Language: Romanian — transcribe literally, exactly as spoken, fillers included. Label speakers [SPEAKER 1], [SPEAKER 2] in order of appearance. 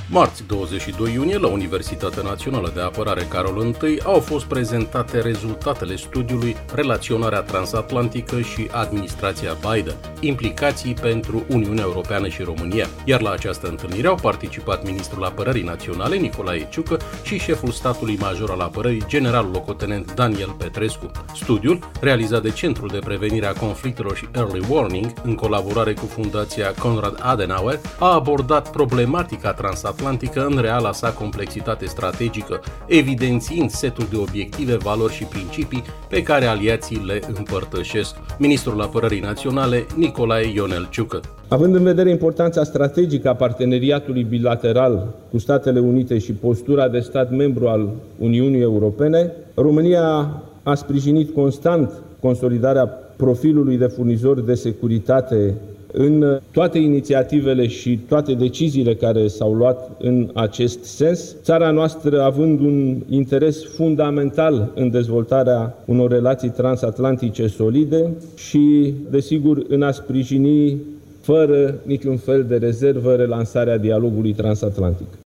[SPEAKER 1] Marți, douăzeci și doi iunie, la Universitatea Națională de Apărare Carol I, au fost prezentate rezultatele studiului Relaționarea transatlantică și administrația Biden, implicații pentru Uniunea Europeană și România. Iar la această întâlnire au participat ministrul Apărării Naționale, Nicolae Ciucă, și șeful statului major al apărării, generalul locotenent Daniel Petrescu. Studiul, realizat de Centrul de Prevenire a Conflictelor și Early Warning, în colaborare cu Fundația Konrad Adenauer, a abordat problematica transatlantică în reala sa complexitate strategică, evidențiind setul de obiective, valori și principii pe care aliații le împărtășesc. Ministrul Apărării Naționale, Nicolae Ionel Ciucă.
[SPEAKER 2] Având în vedere importanța strategică a parteneriatului bilateral cu Statele Unite și postura de stat membru al Uniunii Europene, România a sprijinit constant consolidarea profilului de furnizor de securitate în toate inițiativele și toate deciziile care s-au luat în acest sens, țara noastră având un interes fundamental în dezvoltarea unor relații transatlantice solide și, desigur, în a sprijini fără niciun fel de rezervă relansarea dialogului transatlantic.